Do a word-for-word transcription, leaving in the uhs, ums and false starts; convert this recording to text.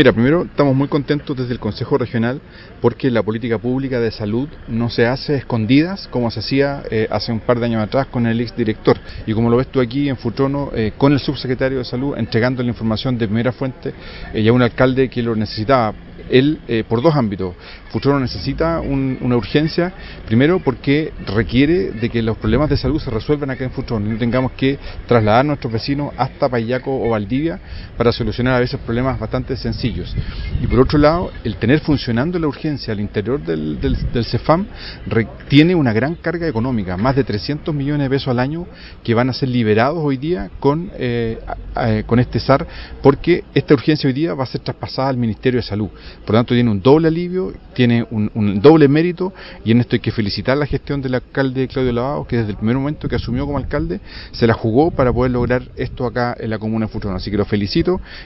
Mira, primero estamos muy contentos desde el Consejo Regional porque la política pública de salud no se hace escondidas como se hacía eh, hace un par de años atrás con el exdirector. Y como lo ves tú aquí en Futrono, eh, con el subsecretario de Salud, entregando la información de primera fuente eh, y a un alcalde que lo necesitaba. Él, eh, por dos ámbitos. Futrono necesita un, una urgencia, primero porque requiere de que los problemas de salud se resuelvan acá en Futrono y no tengamos que trasladar a nuestros vecinos hasta Payaco o Valdivia para solucionar a veces problemas bastante sencillos. Y por otro lado, el tener funcionando la urgencia al interior del, del, del CEFAM re, tiene una gran carga económica, más de trescientos millones de pesos al año que van a ser liberados hoy día con, eh, eh, con este S A R, porque esta urgencia hoy día va a ser traspasada al Ministerio de Salud. Por lo tanto, tiene un doble alivio, tiene un, un doble mérito, y en esto hay que felicitar la gestión del alcalde Claudio Lavado, que desde el primer momento que asumió como alcalde se la jugó para poder lograr esto acá en la comuna de Futrono. Así que lo felicito